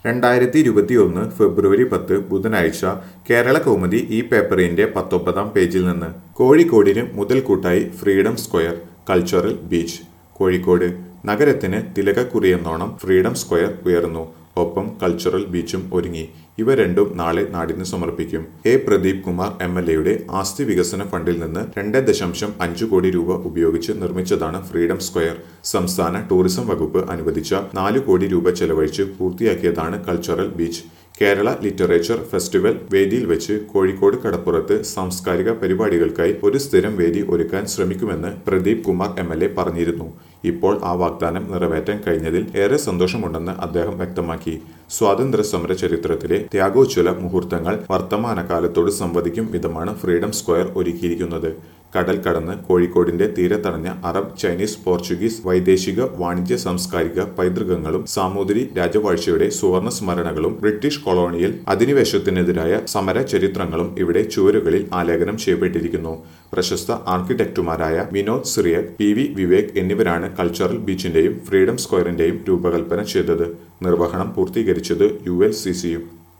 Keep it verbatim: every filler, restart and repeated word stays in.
രണ്ടായിരത്തി ഇരുപത്തിയൊന്ന് ഫെബ്രുവരി പത്ത് ബുധനാഴ്ച കേരള കൗമുദി ഈ പേപ്പറിന്റെ പത്തൊമ്പതാം പേജിൽ നിന്ന് കോഴിക്കോടിന് മുതൽക്കൂട്ടായി freedom square cultural beach. Kozhikode നഗരത്തിന് തിലകക്കുറിയെന്നോണം ഫ്രീഡം സ്ക്വയർ ഉയർന്നു. ഒപ്പം കൾച്ചറൽ ബീച്ചും ഒരുങ്ങി. ഇവ രണ്ടും നാളെ നാടിന് സമർപ്പിക്കും. A Pradeep Kumar M L എയുടെ ആസ്തി വികസന ഫണ്ടിൽ നിന്ന് രണ്ട് ദശാംശം അഞ്ച് കോടി രൂപ ഉപയോഗിച്ച് നിർമ്മിച്ചതാണ് ഫ്രീഡം സ്ക്വയർ. സംസ്ഥാന ടൂറിസം വകുപ്പ് അനുവദിച്ച നാല് കോടി രൂപ ചെലവഴിച്ച് പൂർത്തിയാക്കിയതാണ് cultural beach. Kerala literature festival വേദിയിൽ വെച്ച് കോഴിക്കോട് കടപ്പുറത്ത് സാംസ്കാരിക പരിപാടികൾക്കായി ഒരു സ്ഥിരം വേദി ഒരുക്കാൻ ശ്രമിക്കുമെന്ന് Pradeep Kumar M L A പറഞ്ഞിരുന്നു. ഇപ്പോൾ ആ വാഗ്ദാനം നിറവേറ്റാൻ കഴിഞ്ഞതിൽ ഏറെ സന്തോഷമുണ്ടെന്ന് അദ്ദേഹം വ്യക്തമാക്കി. സ്വാതന്ത്ര്യ സമര ചരിത്രത്തിലെ ത്യാഗോജ്വല മുഹൂർത്തങ്ങൾ വർത്തമാനകാലത്തോട് സംവദിക്കും വിധമാണ് ഫ്രീഡം സ്ക്വയർ ഒരുക്കിയിരിക്കുന്നത്. കടൽ കടന്ന് കോഴിക്കോടിന്റെ തീരത്തടഞ്ഞ അറബ്, ചൈനീസ്, പോർച്ചുഗീസ് വൈദേശിക വാണിജ്യ സാംസ്കാരിക പൈതൃകങ്ങളും സാമൂതിരി രാജവാഴ്ചയുടെ സുവർണ സ്മരണകളും ബ്രിട്ടീഷ് കൊളോണിയൽ അധിനിവേശത്തിനെതിരായ സമര ചരിത്രങ്ങളും ഇവിടെ ചുവരുകളിൽ ആലേഖനം ചെയ്യപ്പെട്ടിരിക്കുന്നു. പ്രശസ്ത ആർക്കിടെക്റ്റുമാരായ വിനോദ് സിറിയക്, പി വി വിവേക് എന്നിവരാണ് കൾച്ചറൽ ബീച്ചിന്റെയും ഫ്രീഡം സ്ക്വയറിന്റെയും രൂപകൽപ്പന ചെയ്തത്. നിർവഹണം പൂർത്തീകരിച്ചത് യു എൽ സി സിയും.